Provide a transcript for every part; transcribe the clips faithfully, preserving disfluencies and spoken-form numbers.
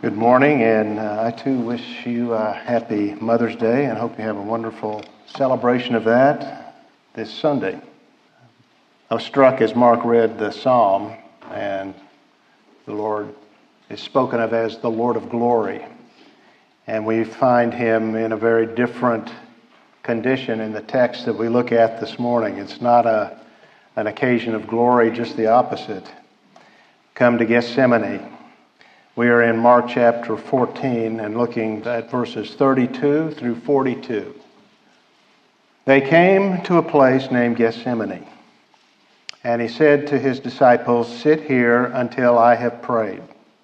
Good morning, and uh, I too wish you a happy Mother's Day and hope you have a wonderful celebration of that this Sunday. I was struck as Mark read the psalm, and the Lord is spoken of as the Lord of glory. And we find him in a very different condition in the text that we look at this morning. It's not a an occasion of glory, just the opposite. Come to Gethsemane. We are in Mark chapter fourteen and looking at verses thirty-two through forty-two. They came to a place named Gethsemane, and he said to his disciples, "Sit here until I have prayed."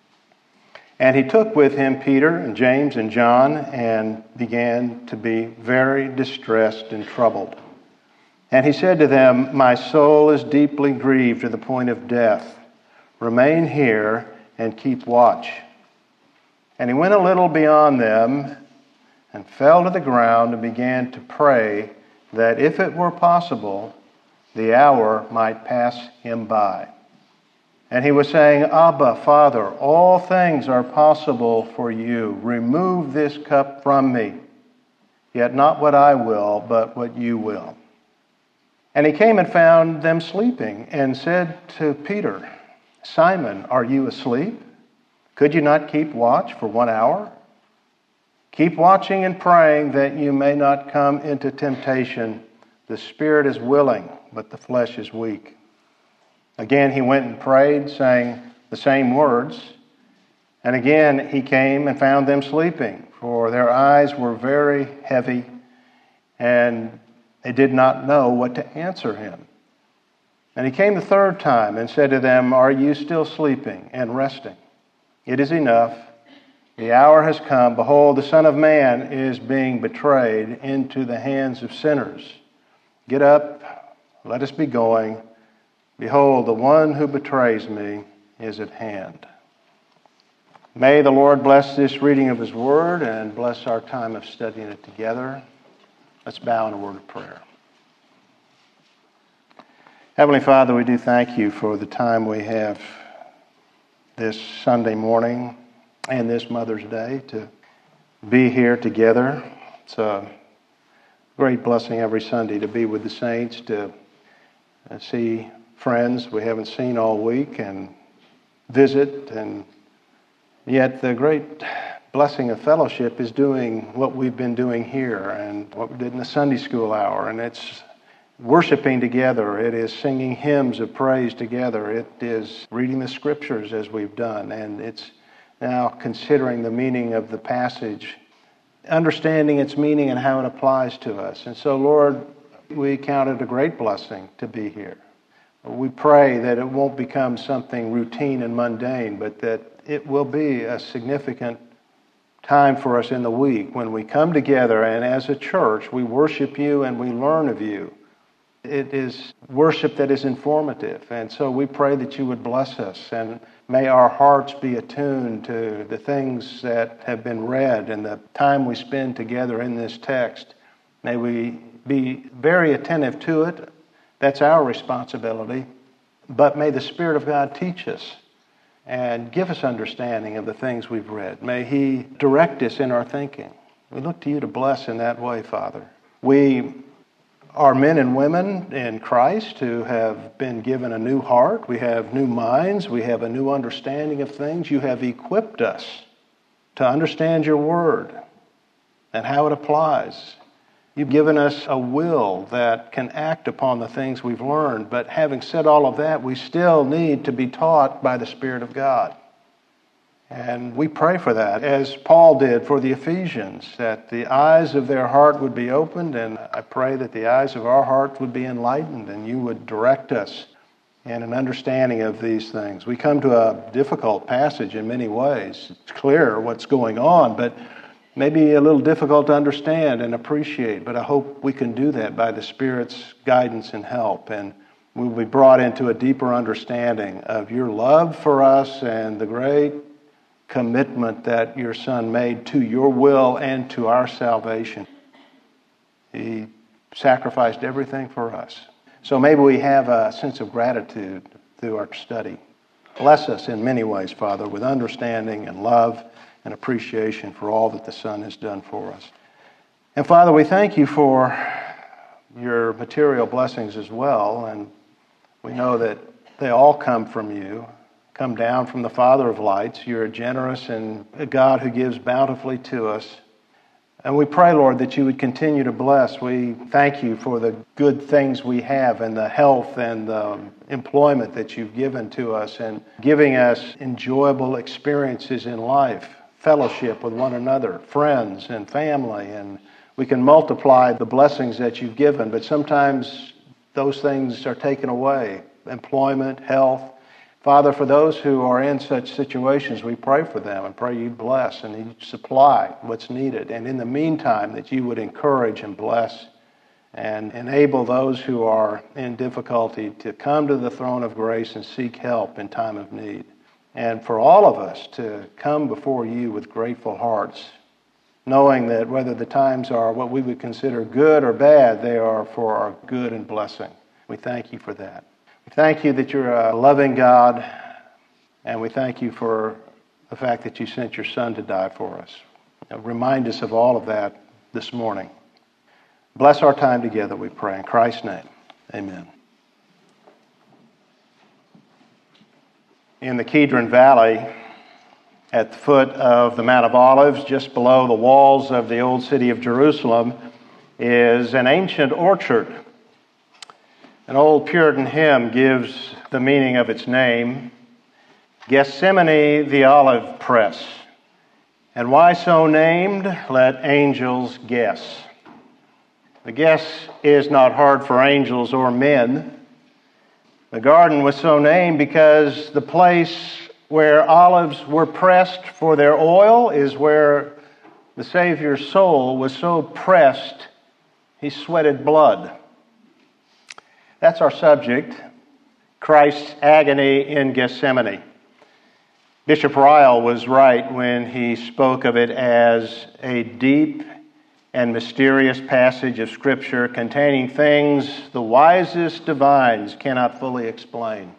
And he took with him Peter and James and John and began to be very distressed and troubled. And he said to them, "My soul is deeply grieved to the point of death. Remain here and keep watch." And he went a little beyond them and fell to the ground and began to pray that if it were possible, the hour might pass him by. And he was saying, "Abba, Father, all things are possible for you. Remove this cup from me. Yet not what I will, but what you will." And he came and found them sleeping and said to Peter, "Simon, are you asleep? Could you not keep watch for one hour? Keep watching and praying that you may not come into temptation. The spirit is willing, but the flesh is weak." Again he went and prayed, saying the same words. And again he came and found them sleeping, for their eyes were very heavy, and they did not know what to answer him. And he came the third time and said to them, "Are you still sleeping and resting? It is enough. The hour has come. Behold, the Son of Man is being betrayed into the hands of sinners. Get up, let us be going. Behold, the one who betrays me is at hand." May the Lord bless this reading of his word and bless our time of studying it together. Let's bow in a word of prayer. Heavenly Father, we do thank you for the time we have this Sunday morning and this Mother's Day to be here together. It's a great blessing every Sunday to be with the saints, to see friends we haven't seen all week and visit. And yet the great blessing of fellowship is doing what we've been doing here and what we did in the Sunday school hour. And it's worshiping together. It is singing hymns of praise together. It is reading the scriptures as we've done. And it's now considering the meaning of the passage, understanding its meaning and how it applies to us. And so, Lord, we count it a great blessing to be here. We pray that it won't become something routine and mundane, but that it will be a significant time for us in the week when we come together and as a church we worship you and we learn of you. It is worship that is informative, and so we pray that you would bless us, and may our hearts be attuned to the things that have been read and the time we spend together in this text. May we be very attentive to it. That's our responsibility. But may the Spirit of God teach us and give us understanding of the things we've read. May he direct us in our thinking. We look to you to bless in that way, Father. We are men and women in Christ who have been given a new heart. We have new minds. We have a new understanding of things. You have equipped us to understand your word and how it applies. You've given us a will that can act upon the things we've learned. But having said all of that, we still need to be taught by the Spirit of God. And we pray for that, as Paul did for the Ephesians, that the eyes of their heart would be opened. And I pray that the eyes of our hearts would be enlightened and you would direct us in an understanding of these things. We come to a difficult passage in many ways. It's clear what's going on, but maybe a little difficult to understand and appreciate, but I hope we can do that by the Spirit's guidance and help, and we'll be brought into a deeper understanding of your love for us and the great commitment that your Son made to your will and to our salvation. He sacrificed everything for us. So maybe we have a sense of gratitude through our study. Bless us in many ways, Father, with understanding and love. and appreciation for all that the Son has done for us. And Father, we thank you for your material blessings as well, and we know that they all come from you, come down from the Father of lights. You're a generous and a God who gives bountifully to us. And we pray, Lord, that you would continue to bless. We thank you for the good things we have and the health and the employment that you've given to us and giving us enjoyable experiences in life, fellowship with one another, friends and family, and we can multiply the blessings that you've given, but sometimes those things are taken away. Employment, health. Father, for those who are in such situations, we pray for them and pray you bless and you supply what's needed. And in the meantime, that you would encourage and bless and enable those who are in difficulty to come to the throne of grace and seek help in time of need. And for all of us to come before you with grateful hearts, knowing that whether the times are what we would consider good or bad, they are for our good and blessing. We thank you for that. We thank you that you're a loving God, and we thank you for the fact that you sent your Son to die for us. Now, remind us of all of that this morning. Bless our time together, we pray. In Christ's name, amen. In the Kidron Valley, at the foot of the Mount of Olives, just below the walls of the old city of Jerusalem, is an ancient orchard. An old Puritan hymn gives the meaning of its name, Gethsemane the Olive Press. And why so named? Let angels guess. The guess is not hard for angels or men. The garden was so named because the place where olives were pressed for their oil is where the Savior's soul was so pressed, he sweated blood. That's our subject, Christ's agony in Gethsemane. Bishop Ryle was right when he spoke of it as a deep and mysterious passage of Scripture containing things the wisest divines cannot fully explain.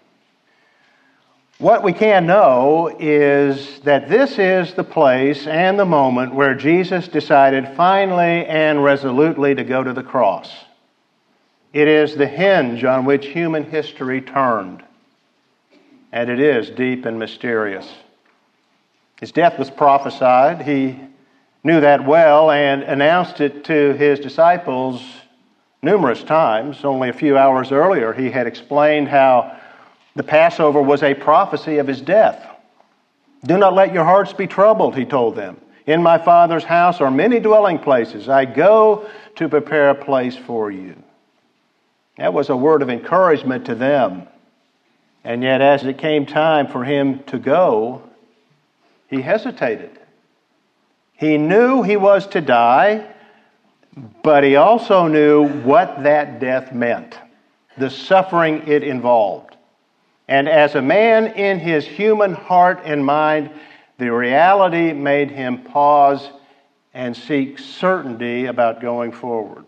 What we can know is that this is the place and the moment where Jesus decided finally and resolutely to go to the cross. It is the hinge on which human history turned, and it is deep and mysterious. His death was prophesied. He knew that well and announced it to his disciples numerous times. Only a few hours earlier, he had explained how the Passover was a prophecy of his death. Do not let your hearts be troubled, he told them. In my Father's house are many dwelling places. I go to prepare a place for you. That was a word of encouragement to them. And yet, as it came time for him to go, he hesitated. He knew he was to die, but he also knew what that death meant, the suffering it involved. And as a man in his human heart and mind, the reality made him pause and seek certainty about going forward.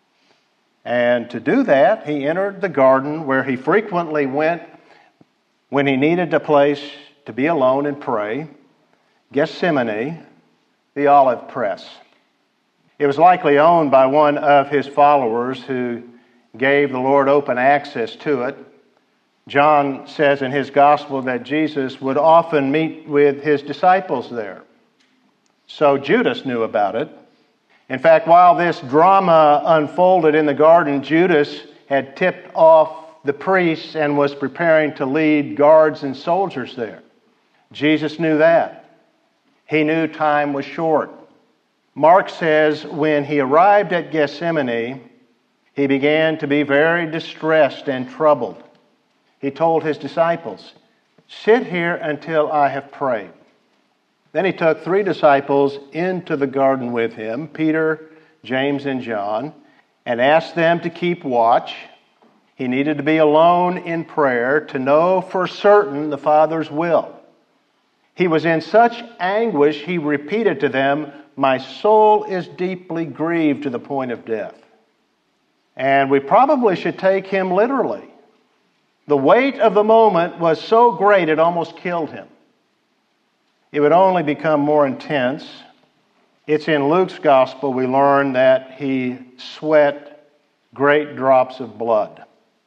And to do that, he entered the garden where he frequently went when he needed a place to be alone and pray, Gethsemane, the olive press. It was likely owned by one of his followers who gave the Lord open access to it. John says in his gospel that Jesus would often meet with his disciples there. So Judas knew about it. In fact, while this drama unfolded in the garden, Judas had tipped off the priests and was preparing to lead guards and soldiers there. Jesus knew that. He knew time was short. Mark says when he arrived at Gethsemane, he began to be very distressed and troubled. He told his disciples, "Sit here until I have prayed." Then he took three disciples into the garden with him, Peter, James, and John, and asked them to keep watch. He needed to be alone in prayer to know for certain the Father's will. He was in such anguish, he repeated to them, "My soul is deeply grieved to the point of death." And we probably should take him literally. The weight of the moment was so great it almost killed him. it would only become more intense. It's in Luke's gospel we learn that he sweat great drops of blood.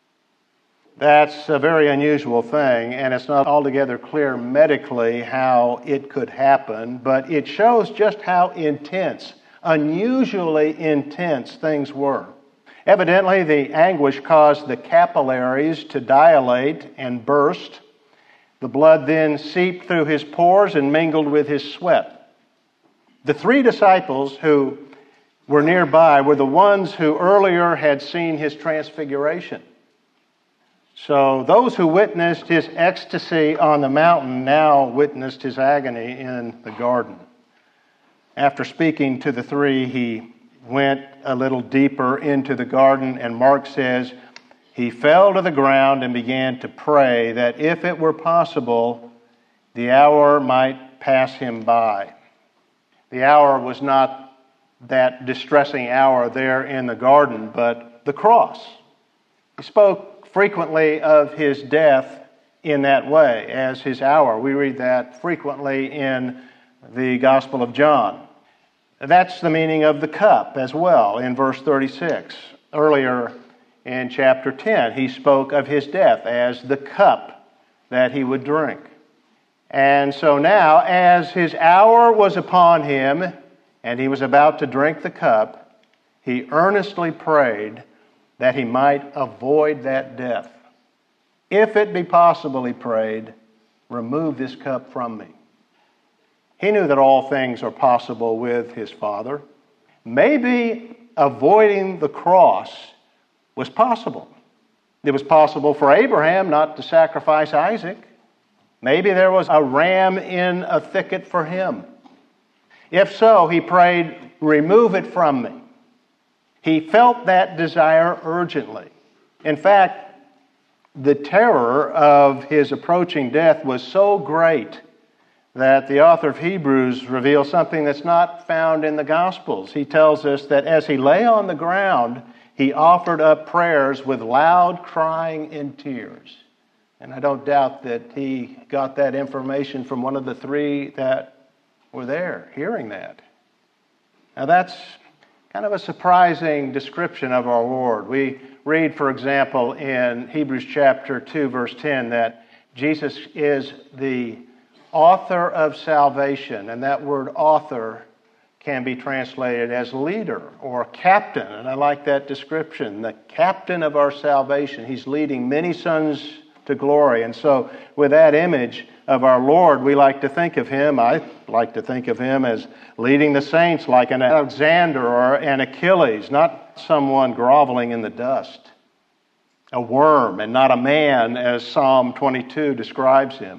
That's a very unusual thing, and it's not altogether clear medically how it could happen, but it shows just how intense, unusually intense things were. Evidently, the anguish caused the capillaries to dilate and burst. The blood then seeped through his pores and mingled with his sweat. The three disciples who were nearby were the ones who earlier had seen his transfiguration. So those who witnessed his ecstasy on the mountain now witnessed his agony in the garden. After speaking to the three, he went a little deeper into the garden, and Mark says, he fell to the ground and began to pray that if it were possible, the hour might pass him by. The hour was not that distressing hour there in the garden, but the cross. He spoke frequently of his death in that way, as his hour. We read that frequently in the Gospel of John. That's the meaning of the cup as well in verse thirty-six. Earlier in chapter ten, he spoke of his death as the cup that he would drink. And so now, as his hour was upon him, and he was about to drink the cup, he earnestly prayed that he might avoid that death. If it be possible, he prayed, remove this cup from me. He knew that all things are possible with his Father. Maybe avoiding the cross was possible. It was possible for Abraham not to sacrifice Isaac. Maybe there was a ram in a thicket for him. If so, he prayed, remove it from me. He felt that desire urgently. In fact, the terror of his approaching death was so great that the author of Hebrews reveals something that's not found in the Gospels. He tells us that as he lay on the ground, he offered up prayers with loud crying and tears. And I don't doubt that he got that information from one of the three that were there hearing that. Now that's kind of a surprising description of our Lord. We read, for example, in Hebrews chapter two, verse ten, that Jesus is the author of salvation, and that word author can be translated as leader or captain, and I like that description, the captain of our salvation. He's leading many sons to glory, and so with that image of our Lord, we like to think of him, I like to think of him as leading the saints like an Alexander or an Achilles, not someone groveling in the dust, a worm and not a man, as Psalm twenty-two describes him.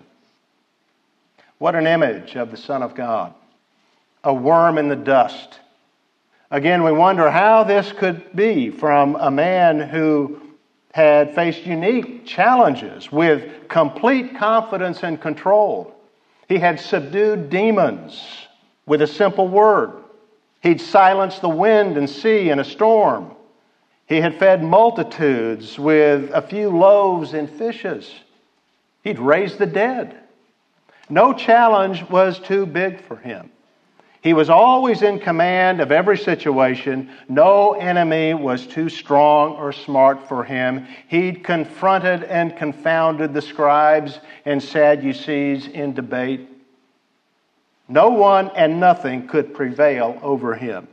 What an image of the Son of God. A worm in the dust. Again, we wonder how this could be from a man who had faced unique challenges with complete confidence and control. He had subdued demons with a simple word. He'd silenced the wind and sea in a storm. He had fed multitudes with a few loaves and fishes. He'd raised the dead. No challenge was too big for him. He was always in command of every situation. No enemy was too strong or smart for him. He'd confronted and confounded the scribes and Sadducees in debate. No one and nothing could prevail over him.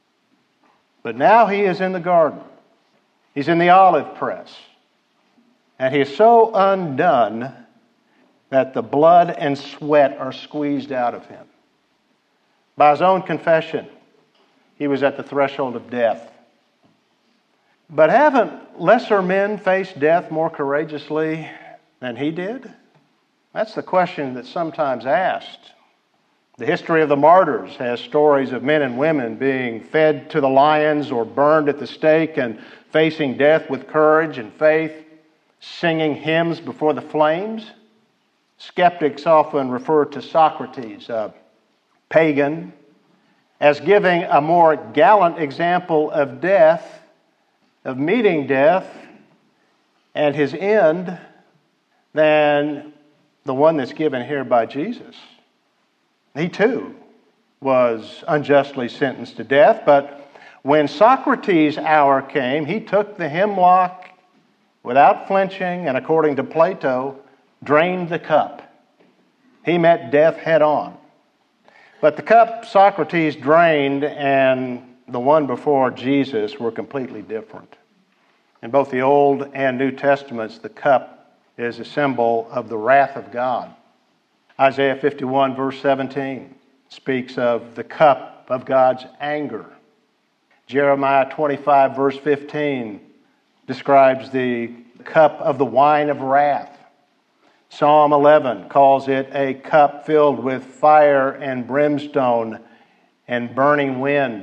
But now he is in the garden. He's in the olive press. And he is so undone that the blood and sweat are squeezed out of him. By his own confession, he was at the threshold of death. But haven't lesser men faced death more courageously than he did? That's the question that's sometimes asked. The history of the martyrs has stories of men and women being fed to the lions or burned at the stake and facing death with courage and faith, singing hymns before the flames. Skeptics often refer to Socrates, a pagan, as giving a more gallant example of death, of meeting death and his end than the one that's given here by Jesus. He too was unjustly sentenced to death, but when Socrates' hour came, he took the hemlock without flinching and, according to Plato, drained the cup. He met death head on. But the cup Socrates drained and the one before Jesus were completely different. In both the Old and New Testaments, the cup is a symbol of the wrath of God. Isaiah fifty-one, verse seventeen, speaks of the cup of God's anger. Jeremiah twenty-five, verse fifteen, describes the cup of the wine of wrath. Psalm eleven calls it a cup filled with fire and brimstone and burning wind.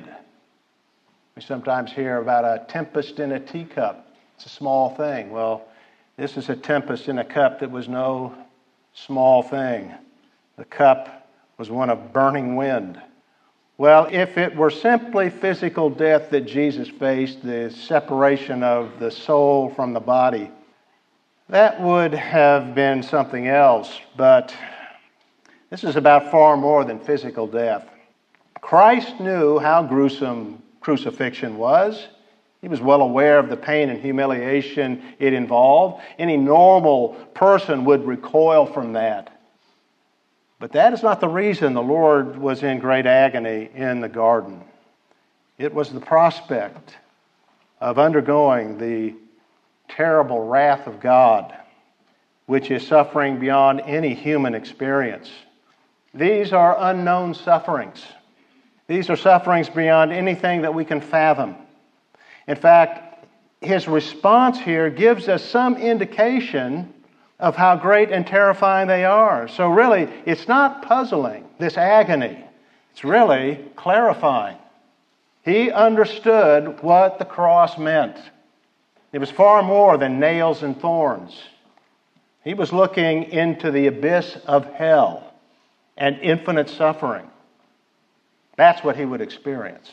We sometimes hear about a tempest in a teacup. It's a small thing. Well, this is a tempest in a cup that was no small thing. The cup was one of burning wind. Well, if it were simply physical death that Jesus faced, the separation of the soul from the body, that would have been something else. But this is about far more than physical death. Christ knew how gruesome crucifixion was. He was well aware of the pain and humiliation it involved. Any normal person would recoil from that. But that is not the reason the Lord was in great agony in the garden. It was the prospect of undergoing the terrible wrath of God, which is suffering beyond any human experience. These are unknown sufferings. These are sufferings beyond anything that we can fathom. In fact, his response here gives us some indication of how great and terrifying they are. So really, it's not puzzling, this agony. It's really clarifying. He understood what the cross meant. It was far more than nails and thorns. He was looking into the abyss of hell and infinite suffering. That's what he would experience.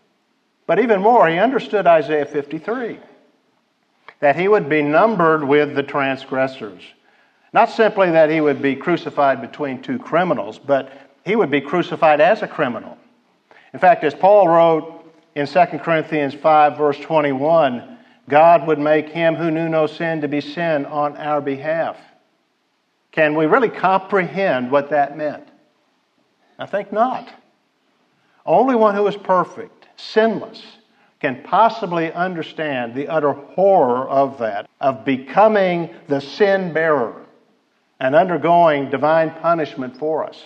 But even more, he understood Isaiah fifty-three, that he would be numbered with the transgressors. Not simply that he would be crucified between two criminals, but he would be crucified as a criminal. In fact, as Paul wrote in Second Corinthians five, verse twenty-one, God would make him who knew no sin to be sin on our behalf. Can we really comprehend what that meant? I think not. Only one who is perfect, sinless, can possibly understand the utter horror of that, of becoming the sin bearer and undergoing divine punishment for us.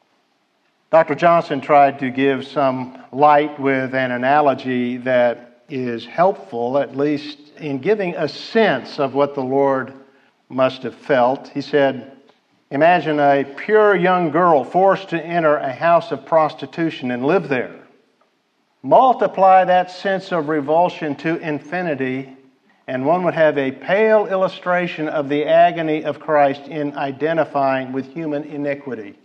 Doctor Johnson tried to give some light with an analogy that is helpful, at least in giving a sense of what the Lord must have felt. He said, imagine a pure young girl forced to enter a house of prostitution and live there. Multiply that sense of revulsion to infinity, and one would have a pale illustration of the agony of Christ in identifying with human iniquity.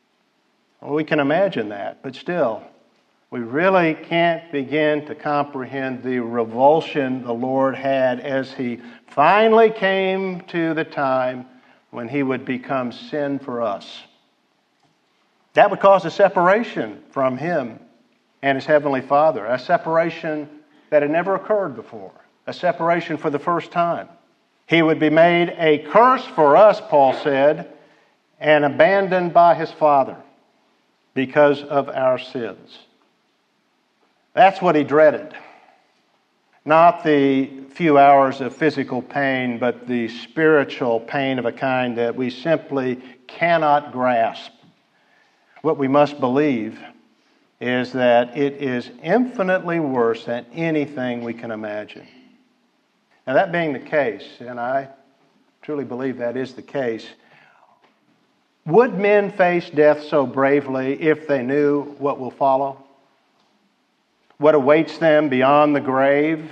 Well, we can imagine that, but still, we really can't begin to comprehend the revulsion the Lord had as he finally came to the time when he would become sin for us. That would cause a separation from him and his heavenly Father, a separation that had never occurred before, a separation for the first time. He would be made a curse for us, Paul said, and abandoned by his Father because of our sins. That's what he dreaded. Not the few hours of physical pain, but the spiritual pain of a kind that we simply cannot grasp. What we must believe is that it is infinitely worse than anything we can imagine. Now, that being the case, and I truly believe that is the case, would men face death so bravely if they knew what will follow? What awaits them beyond the grave?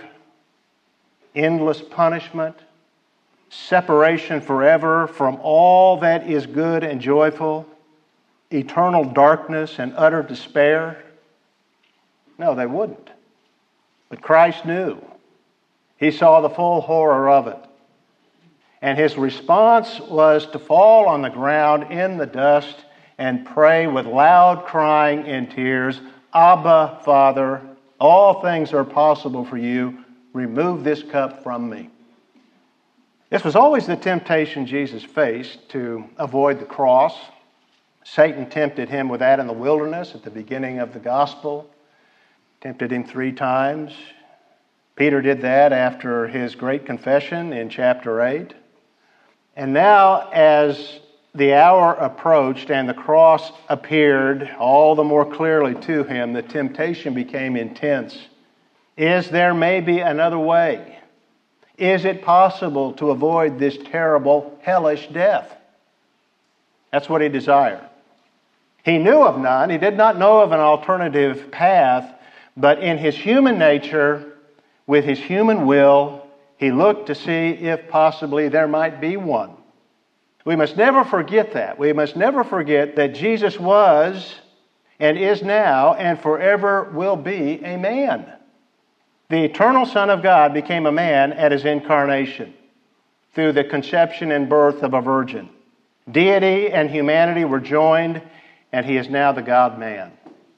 Endless punishment? Separation forever from all that is good and joyful? Eternal darkness and utter despair? No, they wouldn't. But Christ knew. He saw the full horror of it. And his response was to fall on the ground in the dust and pray with loud crying and tears, Abba, Father, all things are possible for you. Remove this cup from me. This was always the temptation Jesus faced, to avoid the cross. Satan tempted him with that in the wilderness at the beginning of the gospel. Tempted him three times. Peter did that after his great confession in chapter eight. And now, as the hour approached and the cross appeared all the more clearly to him, the temptation became intense. Is there maybe another way? Is it possible to avoid this terrible, hellish death? That's what he desired. He knew of none. He did not know of an alternative path, but in his human nature, with his human will, he looked to see if possibly there might be one. We must never forget that. We must never forget that Jesus was and is now and forever will be a man. The eternal Son of God became a man at his incarnation through the conception and birth of a virgin. Deity and humanity were joined, and he is now the God-man.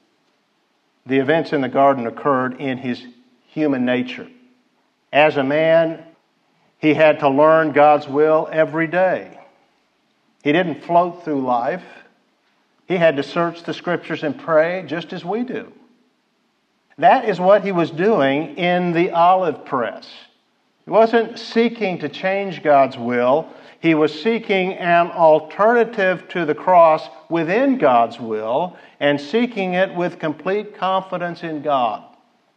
The events in the garden occurred in his human nature. As a man, he had to learn God's will every day. He didn't float through life. He had to search the Scriptures and pray just as we do. That is what he was doing in the olive press. He wasn't seeking to change God's will. He was seeking an alternative to the cross within God's will and seeking it with complete confidence in God.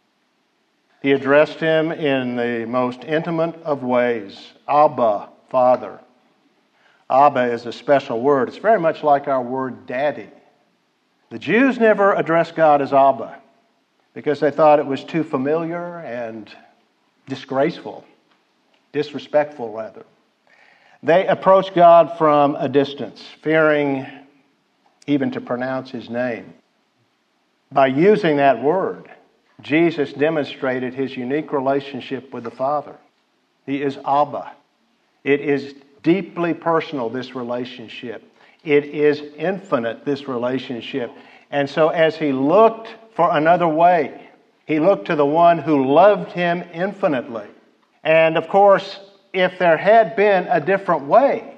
He addressed him in the most intimate of ways. Abba, Father. Abba is a special word. It's very much like our word daddy. The Jews never addressed God as Abba because they thought it was too familiar and disgraceful, disrespectful rather. They approached God from a distance, fearing even to pronounce his name. By using that word, Jesus demonstrated his unique relationship with the Father. He is Abba. It is deeply personal, this relationship. It is infinite, this relationship. And so as he looked for another way, he looked to the one who loved him infinitely. And of course, if there had been a different way,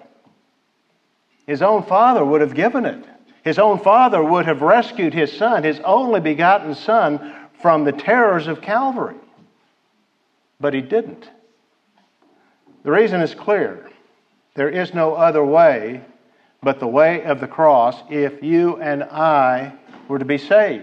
his own Father would have given it. His own Father would have rescued his Son, his only begotten Son, from the terrors of Calvary. But he didn't. The reason is clear. There is no other way but the way of the cross if you and I were to be saved.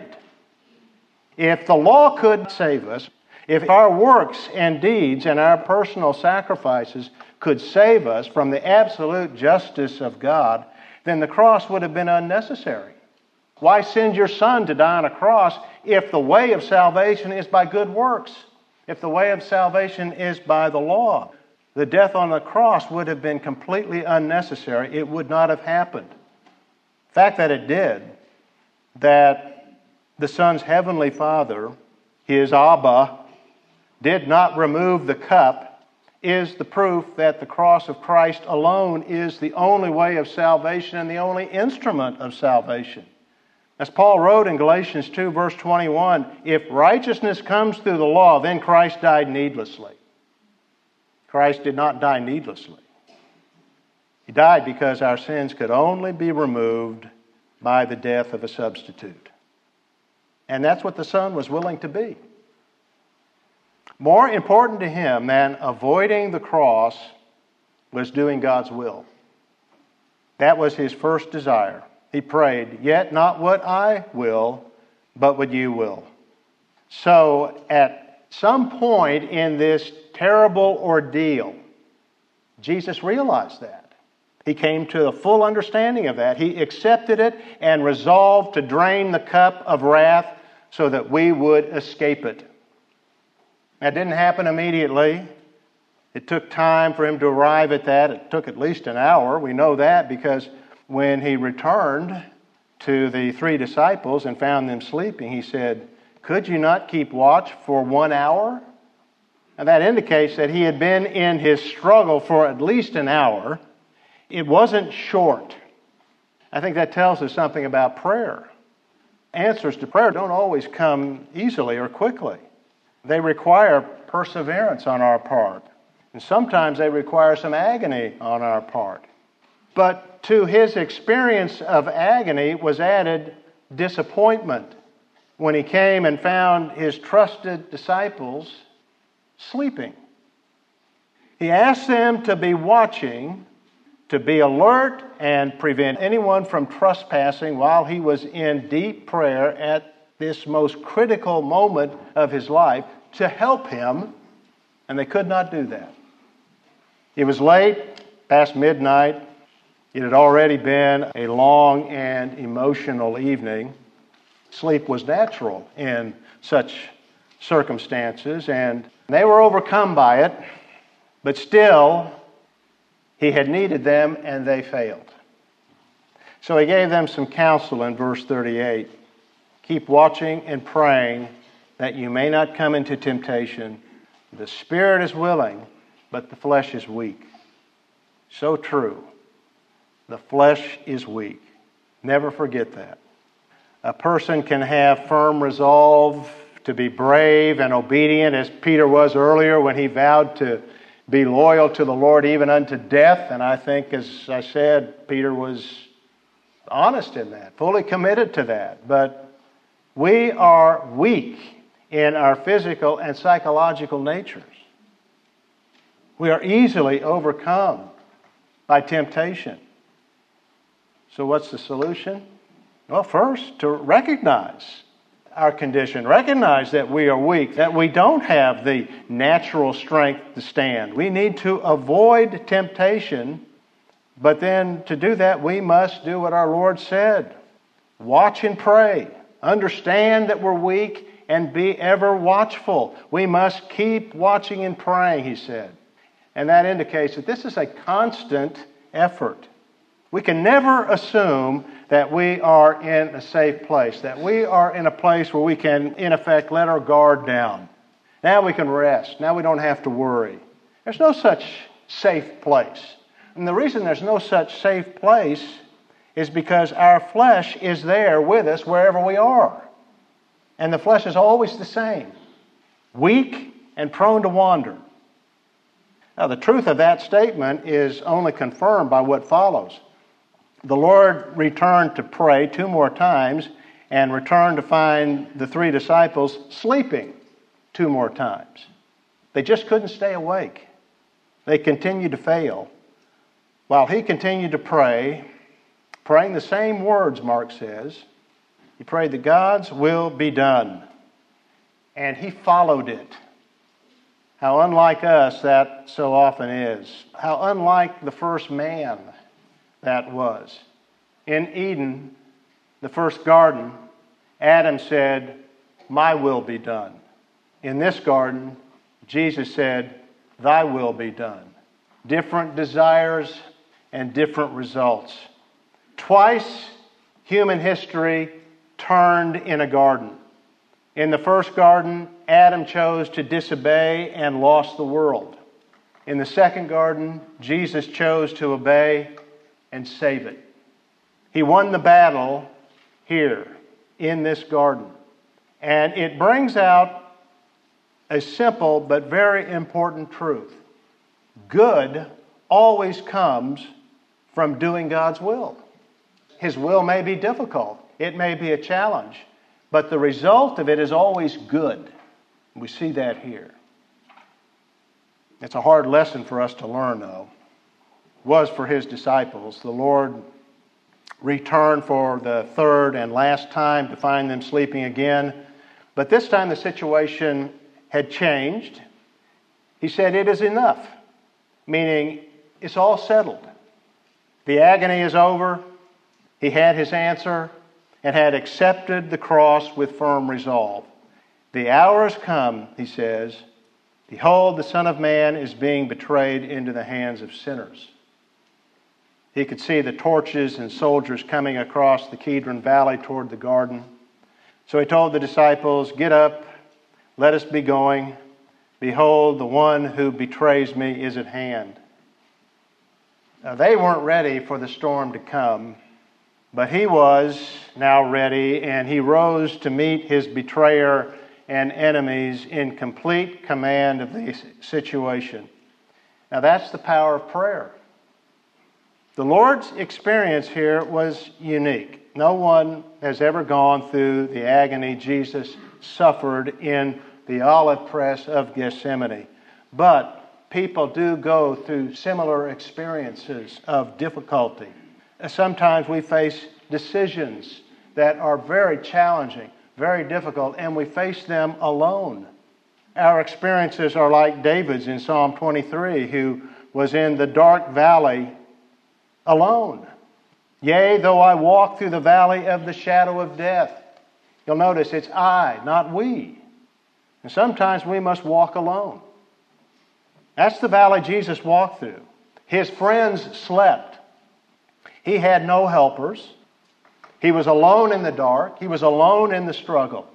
If the law could save us, if our works and deeds and our personal sacrifices could save us from the absolute justice of God, then the cross would have been unnecessary. Why send your Son to die on a cross if the way of salvation is by good works? If the way of salvation is by the law? The death on the cross would have been completely unnecessary. It would not have happened. The fact that it did, that the Son's heavenly Father, his Abba, did not remove the cup, is the proof that the cross of Christ alone is the only way of salvation and the only instrument of salvation. As Paul wrote in Galatians two, verse twenty-one, if righteousness comes through the law, then Christ died needlessly. Christ did not die needlessly. He died because our sins could only be removed by the death of a substitute. And that's what the Son was willing to be. More important to him than avoiding the cross was doing God's will. That was his first desire. He prayed, yet not what I will, but what you will. So at some point in this terrible ordeal, Jesus realized that. He came to a full understanding of that. He accepted it and resolved to drain the cup of wrath so that we would escape it. That didn't happen immediately. It took time for him to arrive at that. It took at least an hour. We know that because when he returned to the three disciples and found them sleeping, he said, could you not keep watch for one hour? And that indicates that he had been in his struggle for at least an hour. It wasn't short. I think that tells us something about prayer. Answers to prayer don't always come easily or quickly. They require perseverance on our part. And sometimes they require some agony on our part. But to his experience of agony was added disappointment when he came and found his trusted disciples sleeping. He asked them to be watching, to be alert, and prevent anyone from trespassing while he was in deep prayer at this most critical moment of his life to help him, and they could not do that. It was late, past midnight. It had already been a long and emotional evening. Sleep was natural in such circumstances, and they were overcome by it, but still, he had needed them, and they failed. So he gave them some counsel in verse thirty-eight. Keep watching and praying that you may not come into temptation. The spirit is willing, but the flesh is weak. So true. The flesh is weak. Never forget that. A person can have firm resolve to be brave and obedient, as Peter was earlier when he vowed to be loyal to the Lord even unto death. And I think, as I said, Peter was honest in that, fully committed to that. But we are weak in our physical and psychological natures. We are easily overcome by temptation. So what's the solution? Well, first, to recognize our condition. Recognize that we are weak, that we don't have the natural strength to stand. We need to avoid temptation, but then to do that, we must do what our Lord said. Watch and pray. Understand that we're weak and be ever watchful. We must keep watching and praying, he said. And that indicates that this is a constant effort. We can never assume that we are in a safe place, that we are in a place where we can, in effect, let our guard down. Now we can rest. Now we don't have to worry. There's no such safe place. And the reason there's no such safe place is because our flesh is there with us wherever we are. And the flesh is always the same, weak and prone to wander. Now, the truth of that statement is only confirmed by what follows. The Lord returned to pray two more times and returned to find the three disciples sleeping two more times. They just couldn't stay awake. They continued to fail. While he continued to pray, praying the same words, Mark says, he prayed that God's will be done. And he followed it. How unlike us that so often is. How unlike the first man that was. In Eden, the first garden, Adam said, my will be done. In this garden, Jesus said, thy will be done. Different desires and different results. Twice, human history turned in a garden. In the first garden, Adam chose to disobey and lost the world. In the second garden, Jesus chose to obey and save it. He won the battle here in this garden. And it brings out a simple but very important truth. Good always comes from doing God's will. His will may be difficult. It may be a challenge. But the result of it is always good. We see that here. It's a hard lesson for us to learn, though. It was for his disciples. The Lord returned for the third and last time to find them sleeping again. But this time the situation had changed. He said, it is enough. Meaning, it's all settled. The agony is over. He had his answer and had accepted the cross with firm resolve. The hour has come, he says. Behold, the Son of Man is being betrayed into the hands of sinners. He could see the torches and soldiers coming across the Kidron Valley toward the garden. So he told the disciples, get up, let us be going. Behold, the one who betrays me is at hand. Now, they weren't ready for the storm to come. But he was now ready, and he rose to meet his betrayer and enemies in complete command of the situation. Now that's the power of prayer. The Lord's experience here was unique. No one has ever gone through the agony Jesus suffered in the olive press of Gethsemane. But people do go through similar experiences of difficulty. Sometimes we face decisions that are very challenging, very difficult, and we face them alone. Our experiences are like David's in Psalm twenty-three, who was in the dark valley alone. Yea, though I walk through the valley of the shadow of death. You'll notice it's I, not we. And sometimes we must walk alone. That's the valley Jesus walked through. His friends slept. He had no helpers. He was alone in the dark. He was alone in the struggle.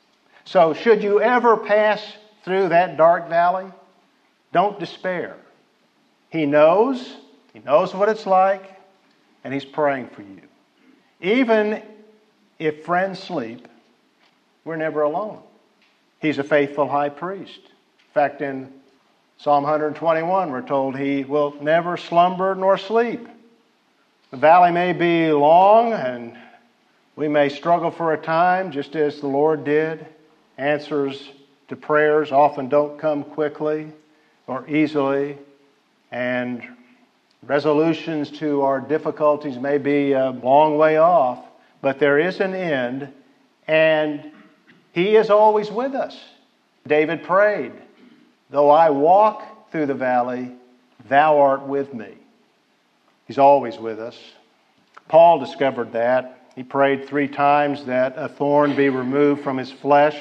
So should you ever pass through that dark valley, don't despair. He knows. He knows what it's like. And He's praying for you. Even if friends sleep, we're never alone. He's a faithful high priest. In fact, in Psalm one twenty-one, we're told He will never slumber nor sleep. The valley may be long, and we may struggle for a time, just as the Lord did. Answers to prayers often don't come quickly or easily, and resolutions to our difficulties may be a long way off, but there is an end, and He is always with us. David prayed, though I walk through the valley, Thou art with me. He's always with us. Paul discovered that. He prayed three times that a thorn be removed from his flesh.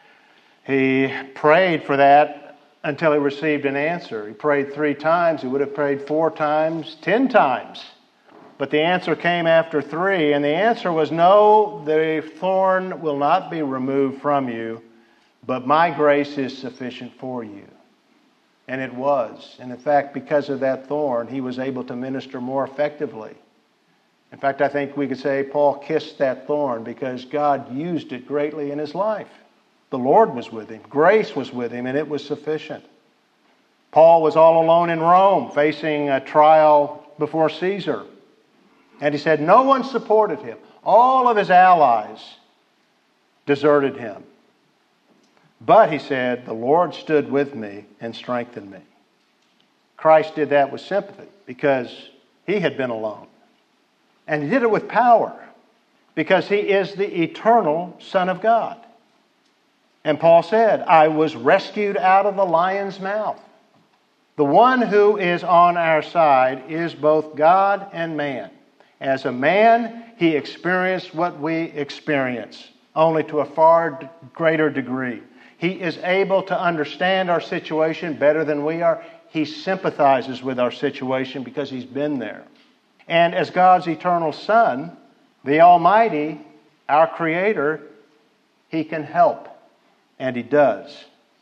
He prayed for that until he received an answer. He prayed three times. He would have prayed four times, ten times. But the answer came after three, and the answer was, no, the thorn will not be removed from you, but my grace is sufficient for you. And it was. And in fact, because of that thorn, he was able to minister more effectively. In fact, I think we could say Paul kissed that thorn because God used it greatly in his life. The Lord was with him. Grace was with him, and it was sufficient. Paul was all alone in Rome, facing a trial before Caesar. And he said no one supported him. All of his allies deserted him. But, he said, the Lord stood with me and strengthened me. Christ did that with sympathy because he had been alone. And he did it with power because he is the eternal Son of God. And Paul said, I was rescued out of the lion's mouth. The one who is on our side is both God and man. As a man, he experienced what we experience, only to a far greater degree. He is able to understand our situation better than we are. He sympathizes with our situation because he's been there. And as God's eternal Son, the Almighty, our Creator, he can help. And he does.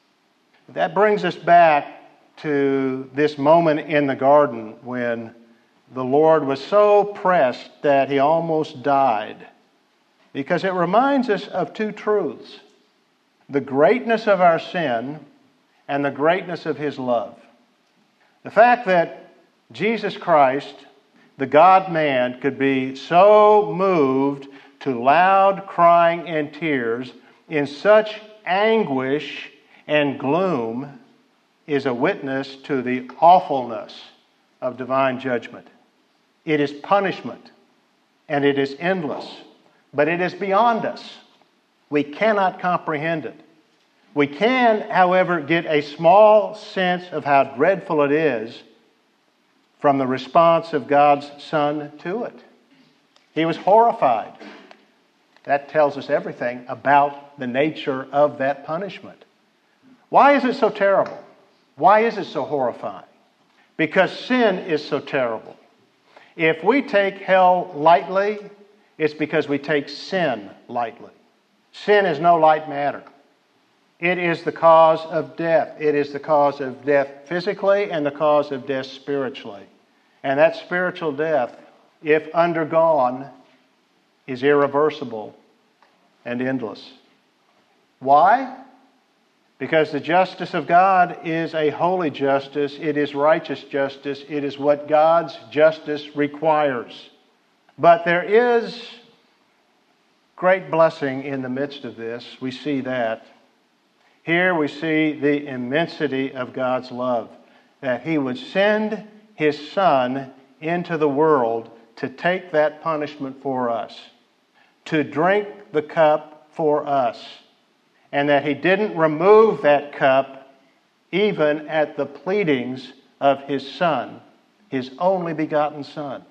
That brings us back to this moment in the garden when the Lord was so pressed that he almost died. Because it reminds us of two truths. The greatness of our sin and the greatness of his love. The fact that Jesus Christ, the God-man, could be so moved to loud crying and tears in such anguish and gloom is a witness to the awfulness of divine judgment. It is punishment, and it is endless, but it is beyond us. We cannot comprehend it. We can, however, get a small sense of how dreadful it is from the response of God's Son to it. He was horrified. That tells us everything about the nature of that punishment. Why is it so terrible? Why is it so horrifying? Because sin is so terrible. If we take hell lightly, it's because we take sin lightly. Sin is no light matter. It is the cause of death. It is the cause of death physically and the cause of death spiritually. And that spiritual death, if undergone, is irreversible and endless. Why? Because the justice of God is a holy justice. It is righteous justice. It is what God's justice requires. But there is great blessing in the midst of this. We see that. Here we see the immensity of God's love, that He would send His Son into the world to take that punishment for us, to drink the cup for us, and that He didn't remove that cup even at the pleadings of His Son, His only begotten Son.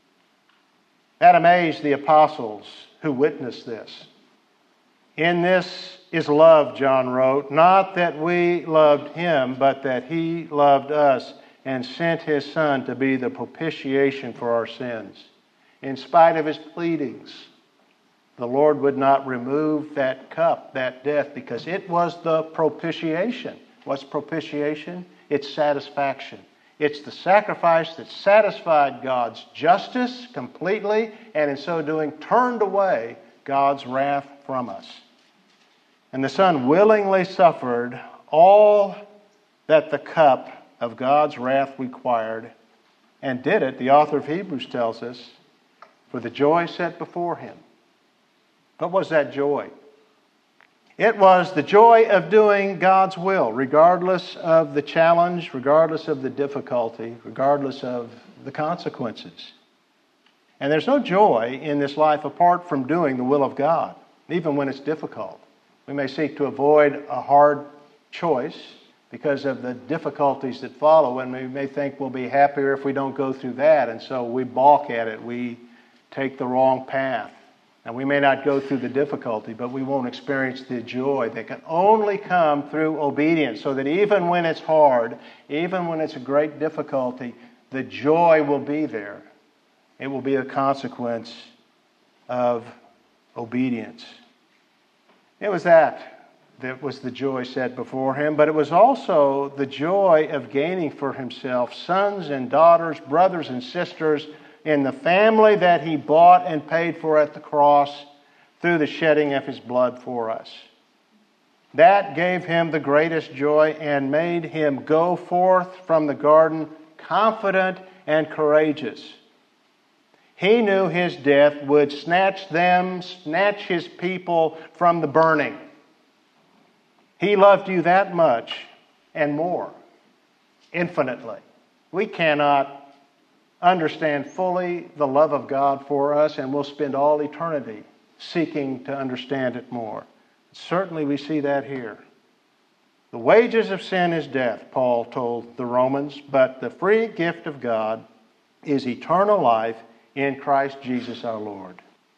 That amazed the apostles who witnessed this. In this is love, John wrote, not that we loved Him, but that He loved us and sent His Son to be the propitiation for our sins. In spite of His pleadings, the Lord would not remove that cup, that death, because it was the propitiation. What's propitiation? It's satisfaction. It's the sacrifice that satisfied God's justice completely, and in so doing turned away God's wrath from us. And the Son willingly suffered all that the cup of God's wrath required, and did it, the author of Hebrews tells us, for the joy set before Him. What was that joy? It was the joy of doing God's will, regardless of the challenge, regardless of the difficulty, regardless of the consequences. And there's no joy in this life apart from doing the will of God, even when it's difficult. We may seek to avoid a hard choice because of the difficulties that follow, and we may think we'll be happier if we don't go through that, and so we balk at it. We take the wrong path. And we may not go through the difficulty, but we won't experience the joy that can only come through obedience, so that even when it's hard, even when it's a great difficulty, the joy will be there. It will be a consequence of obedience. It was that that was the joy set before Him, but it was also the joy of gaining for Himself sons and daughters, brothers and sisters, in the family that He bought and paid for at the cross through the shedding of His blood for us. That gave Him the greatest joy and made Him go forth from the garden confident and courageous. He knew His death would snatch them, snatch His people from the burning. He loved you that much and more, infinitely. We cannot understand fully the love of God for us, and we'll spend all eternity seeking to understand it more. Certainly we see that here. The wages of sin is death, Paul told the Romans, but the free gift of God is eternal life in Christ Jesus our Lord.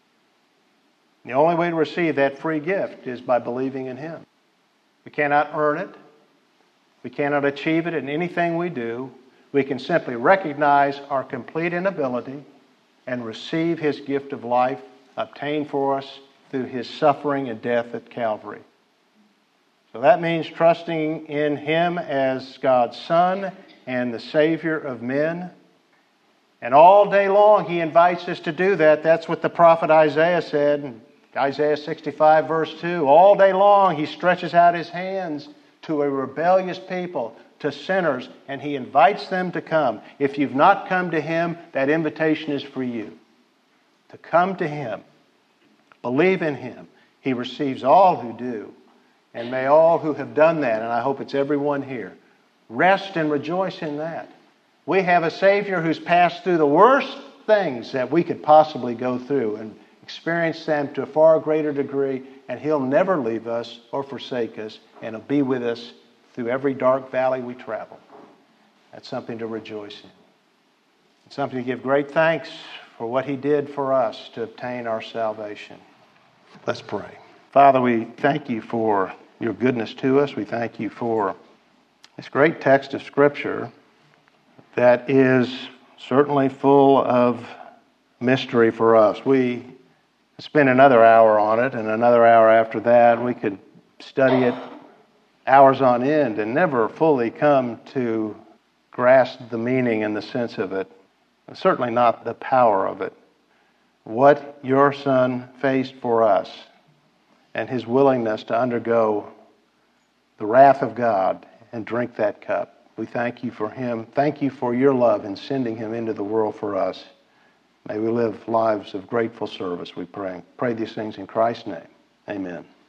The only way to receive that free gift is by believing in Him. We cannot earn it. We cannot achieve it in anything we do. We can simply recognize our complete inability and receive His gift of life obtained for us through His suffering and death at Calvary. So that means trusting in Him as God's Son and the Savior of men. And all day long He invites us to do that. That's what the prophet Isaiah said in Isaiah sixty-five verse two. All day long He stretches out His hands to a rebellious people, to sinners, and He invites them to come. If you've not come to Him, that invitation is for you. To come to Him. Believe in Him. He receives all who do. And may all who have done that, and I hope it's everyone here, rest and rejoice in that. We have a Savior who's passed through the worst things that we could possibly go through and experience them to a far greater degree, and He'll never leave us or forsake us, and He'll be with us through every dark valley we travel. That's something to rejoice in. It's something to give great thanks for what He did for us to obtain our salvation. Let's pray. Father, we thank You for Your goodness to us. We thank You for this great text of Scripture that is certainly full of mystery for us. We spend another hour on it, and another hour after that. We could study it hours on end and never fully come to grasp the meaning and the sense of it, and certainly not the power of it. what your Son faced for us and his willingness to undergo the wrath of God and drink that cup. We thank you for him. Thank you for your love in sending him into the world for us. May we live lives of grateful service, we pray. Pray these things in Christ's name. Amen.